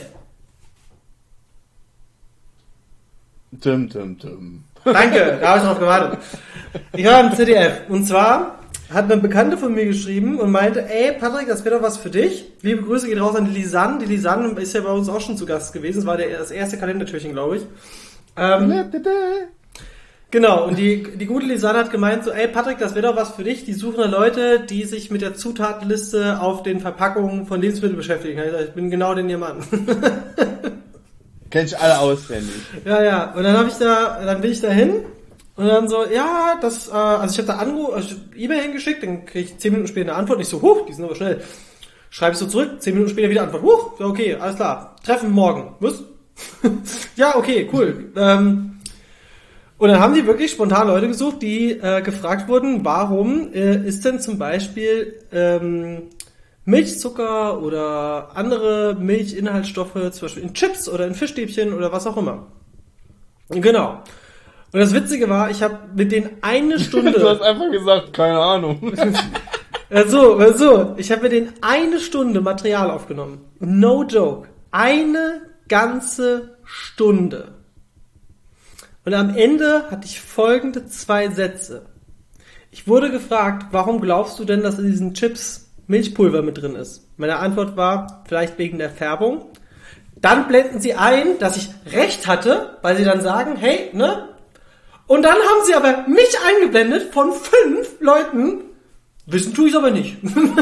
Tim, tim, tim. Danke, da habe ich drauf gewartet. Ich war beim Z D F. Und zwar hat eine Bekannte von mir geschrieben und meinte, ey Patrick, das wäre doch was für dich. Liebe Grüße geht raus an die Lisanne. Die Lisanne ist ja bei uns auch schon zu Gast gewesen. Das war der, das erste Kalendertürchen, glaube ich. Ähm, genau, und die, die gute Lisanne hat gemeint so, ey Patrick, das wäre doch was für dich. Die suchen da Leute, die sich mit der Zutatenliste auf den Verpackungen von Lebensmitteln beschäftigen. Ich, gesagt, ich bin genau den ihr Mann. Kenn ich alle auswendig. Ja, ja. Und dann habe ich da, dann bin ich da hin und dann so, ja, das, äh, also ich habe da Anruf, also E-Mail hingeschickt, dann kriege ich zehn Minuten später eine Antwort. Ich so, huch, die sind aber schnell. Schreibe ich so zurück, zehn Minuten später wieder Antwort. Huch, ja, okay, alles klar. Treffen morgen. Was? Ja, okay, cool. Ähm, und dann haben die wirklich spontan Leute gesucht, die äh, gefragt wurden, warum äh, ist denn zum Beispiel ähm, Milchzucker oder andere Milchinhaltsstoffe, zum Beispiel in Chips oder in Fischstäbchen oder was auch immer. Genau. Und das Witzige war, ich habe mit denen eine Stunde... Du hast einfach gesagt, keine Ahnung. So, so, ich habe mit denen eine Stunde Material aufgenommen. No joke. Eine ganze Stunde. Und am Ende hatte ich folgende zwei Sätze. Ich wurde gefragt, warum glaubst du denn, dass in diesen Chips Milchpulver mit drin ist? Meine Antwort war, vielleicht wegen der Färbung. Dann blenden sie ein, dass ich recht hatte, weil sie dann sagen, hey, ne? Und dann haben sie aber mich eingeblendet von fünf Leuten. Wissen tue ich aber nicht.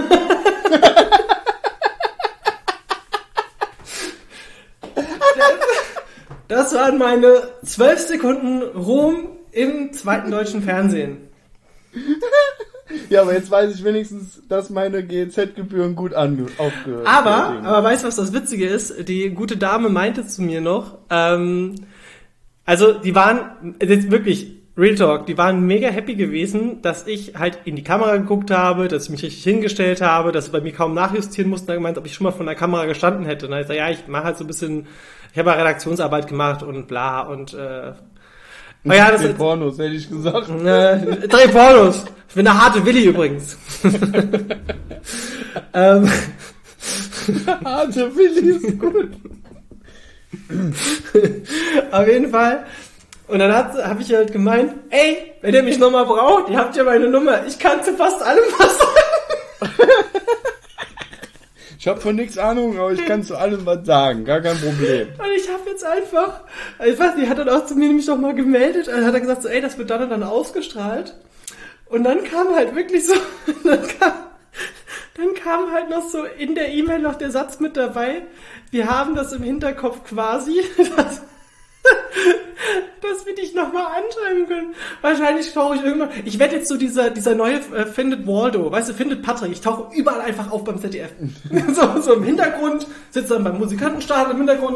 Das waren meine zwölf Sekunden Ruhm im zweiten deutschen Fernsehen. Ja, aber jetzt weiß ich wenigstens, dass meine G E Z-Gebühren gut ange- aufgehört Aber, aber weißt du, was das Witzige ist? Die gute Dame meinte zu mir noch, ähm, also die waren, jetzt wirklich, Real Talk, die waren mega happy gewesen, dass ich halt in die Kamera geguckt habe, dass ich mich richtig hingestellt habe, dass sie bei mir kaum nachjustieren mussten, da gemeint, ob ich schon mal vor der Kamera gestanden hätte. Und dann hab ich gesagt, ja, ich mache halt so ein bisschen, ich habe ja Redaktionsarbeit gemacht und bla und äh, oh ja, das ist Pornos, hätte ich gesagt. Äh, drei Pornos. Ich bin eine harte Willi übrigens. ähm, harte Willi ist gut. Auf jeden Fall. Und dann habe ich halt gemeint, ey, wenn ihr mich nochmal braucht, ihr habt ja meine Nummer. Ich kann zu fast allem was sagen. Ich habe von nichts Ahnung, aber ich kann zu allem was sagen. Gar kein Problem. Und ich habe jetzt einfach, ich weiß nicht, hat dann auch zu mir nämlich noch mal gemeldet, dann hat er gesagt so, ey, das wird dann und dann ausgestrahlt. Und dann kam halt wirklich so, dann kam, dann kam halt noch so in der E-Mail noch der Satz mit dabei, wir haben das im Hinterkopf quasi, dass, dass wir dich nochmal anschreiben können. Wahrscheinlich tauche ich irgendwann, ich werde jetzt so dieser, dieser neue äh, Findet Waldo, weißt du, Findet Patrick, ich tauche überall einfach auf beim Z D F. so, so im Hintergrund, sitze dann beim Musikantenstart im Hintergrund.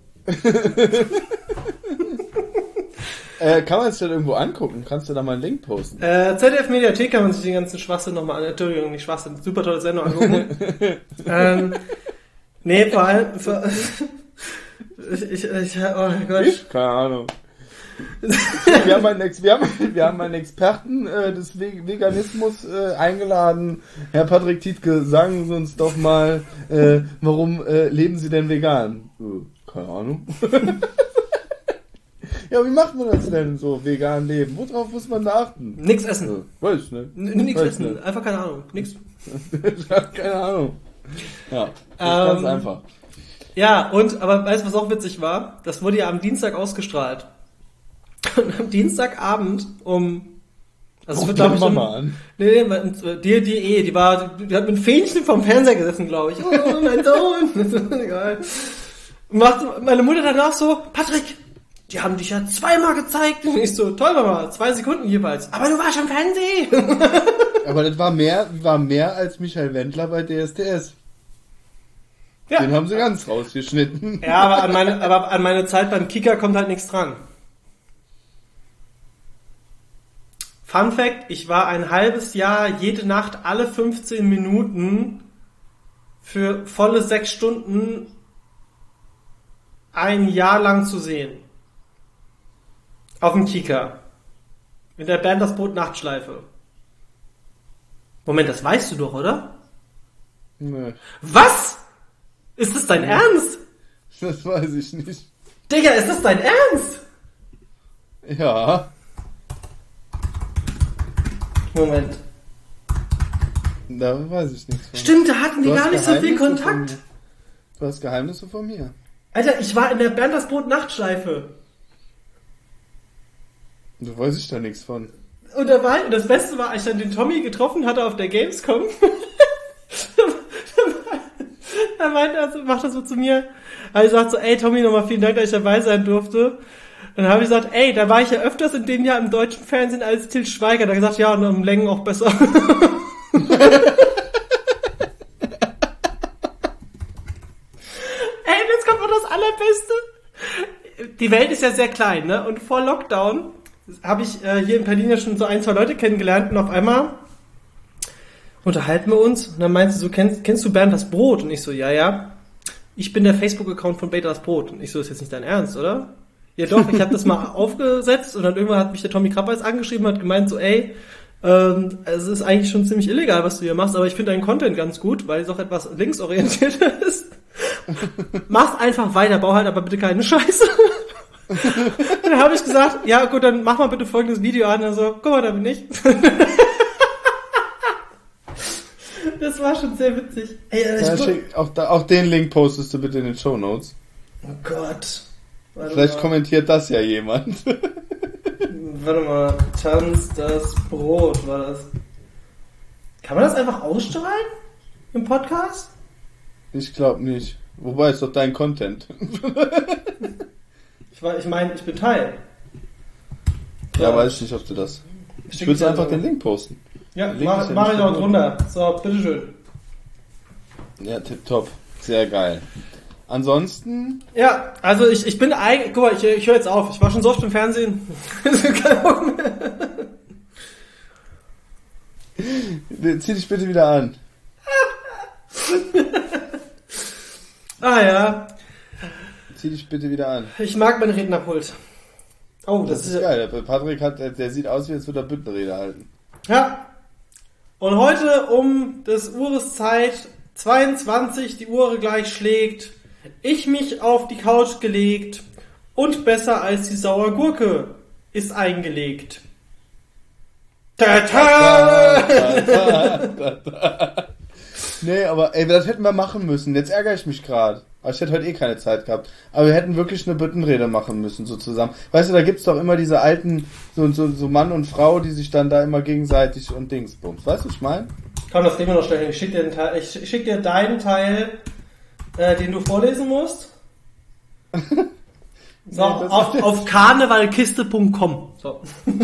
Äh, kann man es denn irgendwo angucken? Kannst du da mal einen Link posten? Äh, Z D F Mediathek kann man sich den ganzen Schwachsinn nochmal an, Entschuldigung, nicht Schwachsinn, super tolle Sendung angucken. ähm, nee, vor allem, vor, ich, ich, ich, oh Gott. Ich? Keine Ahnung. wir, haben einen Ex- wir, haben, wir haben einen Experten äh, des Ve- Veganismus äh, eingeladen. Herr Patrick Tietke, sagen Sie uns doch mal, äh, warum äh, leben Sie denn vegan? Äh, keine Ahnung. Ja, wie macht man das denn so, vegan leben? Worauf muss man da achten? Nix essen. Ja, weiß ich nicht. N- nix weiß essen, nicht. einfach keine Ahnung, nix. Keine Ahnung. Ja, das ist Ähm, ganz einfach. Ja, und, aber weißt du, was auch witzig war? Das wurde ja am Dienstag ausgestrahlt. Und am Dienstagabend um, also es wird, glaube ich, um, Mama an. nee, nee, die, die eh, die war, die hat mit einem Fähnchen vom Fernseher gesessen, glaube ich. Oh, mein Sohn. Egal. Und macht meine Mutter danach so, Patrick, die haben dich ja zweimal gezeigt. Und ich so, toll, Mama, zwei Sekunden jeweils. Aber du warst am Fernsehen. Aber das war mehr, war mehr als Michael Wendler bei D S D S. Ja. Den haben sie ganz rausgeschnitten. Ja, aber an meine, aber an meine Zeit beim Kicker kommt halt nichts dran. Fun Fact, ich war ein halbes Jahr jede Nacht alle fünfzehn Minuten für volle sechs Stunden ein Jahr lang zu sehen. Auf dem Kicker. Mit der Band Das Boot Nachtschleife. Moment, das weißt du doch, oder? Nee, Was? Ist das dein Ernst? das weiß ich nicht. Digga, ist das dein Ernst? Ja. Moment. Da weiß ich nichts von. Stimmt, da hatten die Du hast gar nicht so viel Geheimnisse von Kontakt. mir. Du hast Geheimnisse von mir. Alter, ich war in der Bernd das Brot Nachtschleife. Da weiß ich da nichts von. Und da war, und das Beste war, als ich dann den Tommy getroffen hatte auf der Gamescom. Da meinte er, so, macht er so zu mir. Da habe ich gesagt so, ey Tommy, nochmal vielen Dank, dass ich dabei sein durfte. Und dann habe ich gesagt, ey, da war ich ja öfters in dem Jahr im deutschen Fernsehen als Til Schweiger. Da hat er gesagt, ja, und um Längen auch besser. Ey, jetzt kommt noch das Allerbeste. Die Welt ist ja sehr klein, ne? Und vor Lockdown habe ich äh, hier in Berlin ja schon so ein, zwei Leute kennengelernt und auf einmal unterhalten wir uns und dann meinst du so, kennst, kennst du Bernd das Brot? Und ich so, ja, ja. Ich bin der Facebook-Account von Bernd das Brot. Und ich so, ist jetzt nicht dein Ernst, oder? Ja doch, ich habe das mal aufgesetzt und dann irgendwann hat mich der Tommy Krabbeis angeschrieben und hat gemeint so, ey, ähm, es ist eigentlich schon ziemlich illegal, was du hier machst, aber ich finde deinen Content ganz gut, weil es auch etwas linksorientiert ist. Mach's einfach weiter, bau halt aber bitte keine Scheiße. Und dann habe ich gesagt, ja gut, dann mach mal bitte folgendes Video an. Also, guck mal, da bin ich. Das war schon sehr witzig. Ey, äh, Ja, ich schick, auch, da, auch den Link postest du bitte in den Shownotes. oh Gott. Warte Vielleicht mal. kommentiert das ja jemand. Warte mal, Tanz das Brot war das. Kann man das einfach ausstrahlen? Im Podcast? Ich glaube nicht. Wobei, ist doch dein Content. Ich, war- ich meine, ich bin Teil. Ja, weiß ich nicht, ob du das... Ich Schick würde dir einfach so. den Link posten. Ja, mach, mach ich auch drunter. So, bitteschön. Ja, tipptopp. Sehr geil. Ansonsten... Ja, also ich, ich bin eigentlich... Guck mal, ich, ich höre jetzt auf. Ich war schon so oft im Fernsehen. Kein Bock mehr. Zieh dich bitte wieder an. Ah ja. Zieh dich bitte wieder an. Ich mag mein Rednerpult. Oh, das, das ist, ist geil. Patrick hat, der sieht aus, wie als würde er Büttenrede halten. Ja. Und heute um des Uhres Zeit zweiundzwanzig, die Uhr gleich schlägt, ich mich auf die Couch gelegt und besser als die Sauergurke ist eingelegt. Ta-ta! Nee, aber ey, das hätten wir machen müssen. Jetzt ärgere ich mich gerade. Aber ich hätte heute eh keine Zeit gehabt. Aber wir hätten wirklich eine Büttenrede machen müssen, so zusammen. Weißt du, da gibt's doch immer diese alten, so, so, so Mann und Frau, die sich dann da immer gegenseitig und Dingsbums. Weißt du, was ich meine? Komm, das kriegen wir noch schnell hin. Ich schick dir, den Teil, ich schick dir deinen Teil, äh, den du vorlesen musst. So, nee, auf, auf karnevalkiste punkt com. So.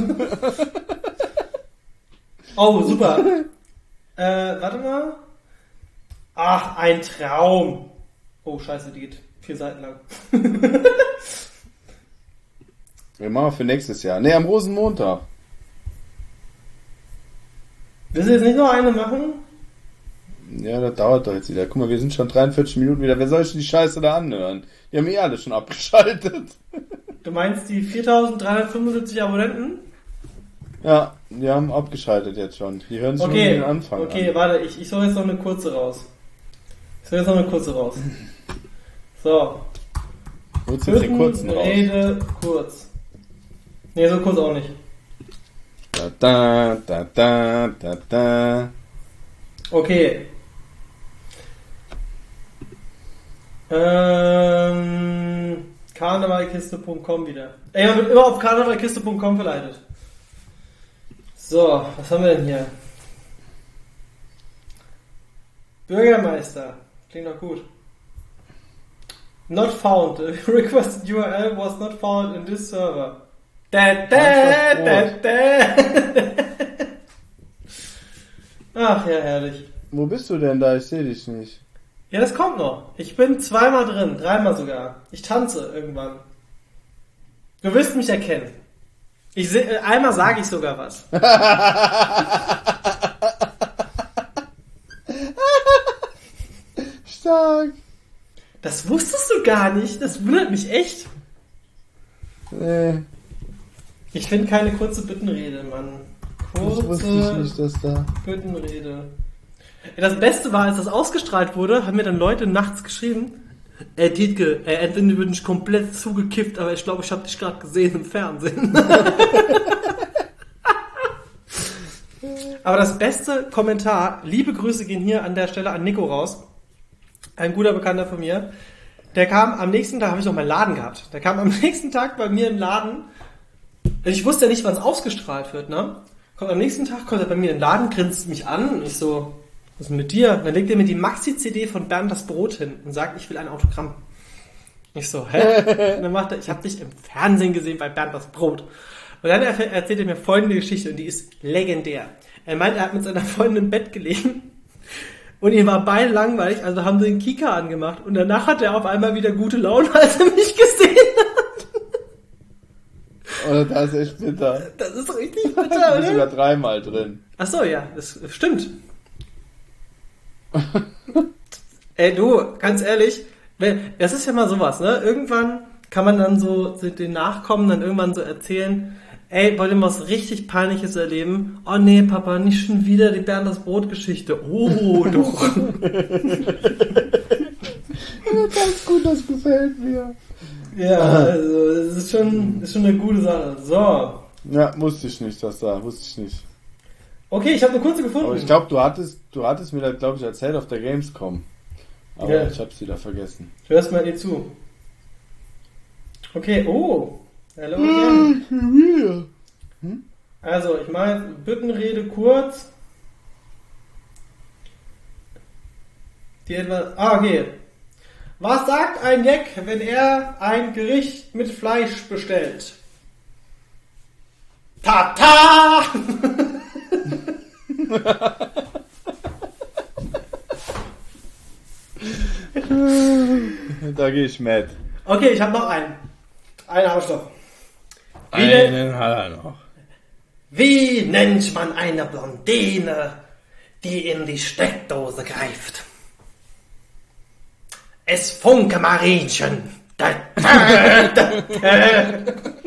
Oh, super. Äh, warte mal. Ach, ein Traum. Oh, scheiße, die geht vier Seiten lang. Wir machen wir für nächstes Jahr. Nee, am Rosenmontag. Willst du jetzt nicht noch eine machen? Ja, das dauert doch jetzt wieder. Guck mal, wir sind schon dreiundvierzig Minuten wieder. Wer soll sich die Scheiße da anhören? Die haben eh alle schon abgeschaltet. Du meinst die viertausenddreihundertfünfundsiebzig Abonnenten? Ja, die haben abgeschaltet jetzt schon. Die hören sich okay, nur den Anfang okay, an. Okay, warte, ich, ich soll jetzt noch eine kurze raus. Ich soll jetzt noch eine kurze raus. So. Holst du jetzt den kurzen raus? Rede kurz. Nee, so kurz auch nicht. Da, da, da, da, da, da. Okay. Ähm, karnevalkiste punkt com wieder. Ey, man wird immer auf karnevalkiste punkt com verleitet. So, was haben wir denn hier? Bürgermeister. Klingt doch gut. Not found. The requested U R L was not found in this server. Da, da, da, da. Ach ja, herrlich. Wo bist du denn da? Ich sehe dich nicht. Ja, das kommt noch. Ich bin zweimal drin, dreimal sogar. Ich tanze irgendwann. Du wirst mich erkennen. Ich seh, äh, einmal sage ich sogar was. Stark. Das wusstest du gar nicht. Das wundert mich echt. Nee. Ich finde keine kurze Büttenrede, Mann. Kurze das wusste ich nicht, dass da... Büttenrede. Das Beste war, als das ausgestrahlt wurde, haben mir dann Leute nachts geschrieben, Ey, Dietke, ey, entweder bin ich komplett zugekifft, aber ich glaube, ich habe dich gerade gesehen im Fernsehen. Aber das beste Kommentar, liebe Grüße gehen hier an der Stelle an Nico raus, ein guter Bekannter von mir, der kam am nächsten Tag, habe ich noch meinen Laden gehabt, der kam am nächsten Tag bei mir im Laden, ich wusste ja nicht, wann es ausgestrahlt wird, ne? Kommt am nächsten Tag, kommt er bei mir in den Laden, grinst mich an und ich so, was ist denn mit dir? Und dann legt er mir die Maxi-C D von Bernd das Brot hin und sagt, ich will ein Autogramm. Ich so, hä? Und dann macht er, ich habe dich im Fernsehen gesehen bei Bernd das Brot. Und dann erzählt er mir folgende Geschichte und die ist legendär. Er meint, er hat mit seiner Freundin im Bett gelegen und ihm war beide langweilig, also haben sie den Kika angemacht und danach hat er auf einmal wieder gute Laune, als er mich gesehen hat. Oder das ist echt bitter. Das ist richtig bitter, Du bist oder? sogar dreimal drin. Ach so, ja, das stimmt. Ey, du, ganz ehrlich, das ist ja mal sowas, ne? Irgendwann kann man dann so den Nachkommen dann irgendwann so erzählen, ey, wollt ihr mal was richtig Peinliches erleben? Oh nee, Papa, nicht schon wieder die Bernd das Brot-Geschichte. Oh, doch. Das ist gut, das gefällt mir. Ja, also, es ist schon, ist schon eine gute Sache. So. Ja, wusste ich nicht, das da, wusste ich nicht. Okay, ich habe eine kurze gefunden. Aber ich glaube, du hattest, du hattest mir das, glaube ich, erzählt auf der Gamescom. Aber Ja. ich hab's wieder vergessen. Hörst mal dir zu. Okay, oh. Hello again. Hm? Also, ich mache jetzt Büttenrede kurz. Die etwas. Ah, okay. Was sagt ein Jack, wenn er ein Gericht mit Fleisch bestellt? Tata! Da gehe ich mit. Okay, ich habe noch einen. Einen habe ich noch. Wie, Einen hat er noch. wie nennt man eine Blondine, die in die Steckdose greift? Es Funke Marienchen. Da, da, da, da.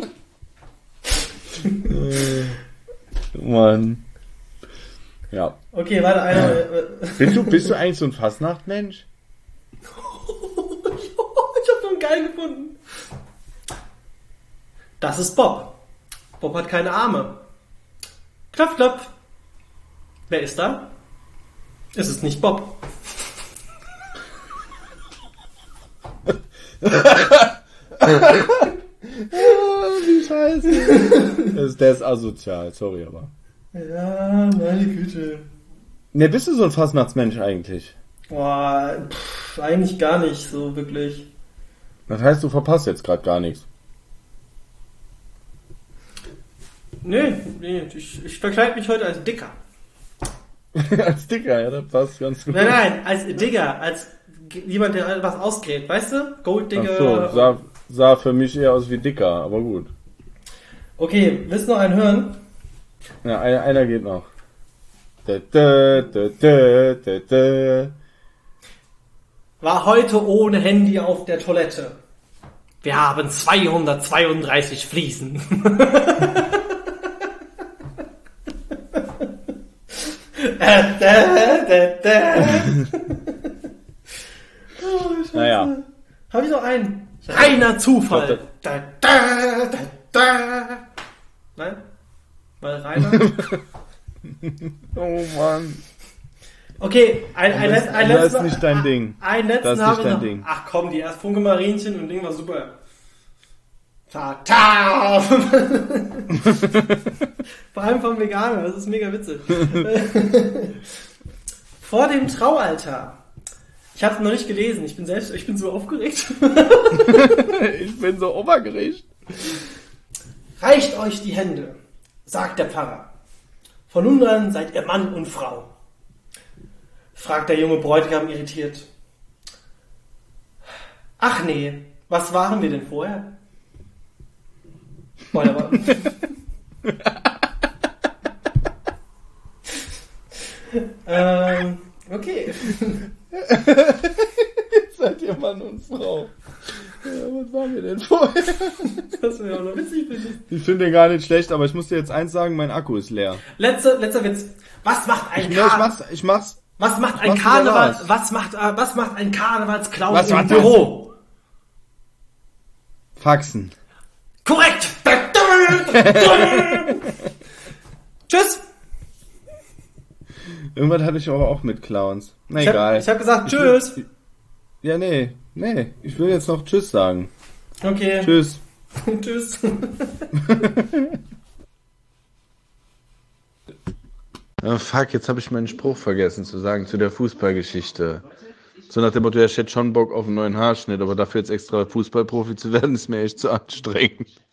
Mann. Ja. Okay, warte, einer. Bist du, bist du eigentlich so ein Fastnachtmensch? Ich hab so einen geil gefunden. Das ist Bob. Bob hat keine Arme. Klopf, klopf. Wer ist da? Es ist nicht Bob. Wie scheiße. Das, der ist asozial, sorry, aber. Ja, meine Güte. Ne, bist du so ein Fastnachtsmensch eigentlich? Boah, pff, eigentlich gar nicht so wirklich. Das heißt, du verpasst jetzt gerade gar nichts. Nee, nee, ich, ich verkleide mich heute als Dicker. Als Dicker, ja, das passt ganz gut. Nein, nein, als Digger, als jemand, der was ausgräbt, weißt du? Golddigger. Ach so, sah, sah für mich eher aus wie Dicker, aber gut. Okay, willst du noch einen hören? Ja, einer, einer geht noch. Da, da, da, da, da, da. War heute ohne Handy auf der Toilette. Wir haben zweihundertzweiunddreißig Fliesen. da, da, da, da. Oh, Naja. Hab ich noch einen? Reiner Zufall. Da, da, da, da. Nein? Weil Rainer? Oh Mann. Okay, ein, ein, Das, ein, ein das letzter. ist nicht dein Ding. Ein letzten Das ist habe nicht ich dein noch. Ding. Ach komm, die erst Funke Marienchen und Ding war super. Ta, ta. Vor allem vom Veganer, das ist mega witzig. Vor dem Traualtar. Ich habe es noch nicht gelesen, ich bin selbst, ich bin so aufgeregt. Ich bin so obergeregt. Reicht euch die Hände, sagt der Pfarrer. Von nun an seid ihr Mann und Frau. Fragt der junge Bräutigam irritiert. Ach nee, was waren wir denn vorher? Boah, der war... ähm, okay. Seid ihr Mann und Frau. Ja, was waren wir denn vorher? Das wäre auch noch witzig, finde ich. Ich finde den gar nicht schlecht, aber ich muss dir jetzt eins sagen, mein Akku ist leer. Letzter, letzter Witz. Was macht ein Ich, ja, ich Karneval? mach's, ich mach's. Was macht ein mach's Karneval? wieder raus. Was macht, äh, was macht ein Karnevalsclown Was im macht das? Büro? Faxen. Korrekt! Tschüss! Irgendwas hatte ich aber auch mit Clowns. Na Ich hab, egal. ich hab gesagt Ich Tschüss! will- Ja, nee, nee. Ich will jetzt noch Tschüss sagen. Okay. Tschüss. Tschüss. Oh, fuck, jetzt habe ich meinen Spruch vergessen zu sagen zu der Fußballgeschichte. So nach dem Motto, ja, ich hätte schon Bock auf einen neuen Haarschnitt, aber dafür jetzt extra Fußballprofi zu werden, ist mir echt zu anstrengend.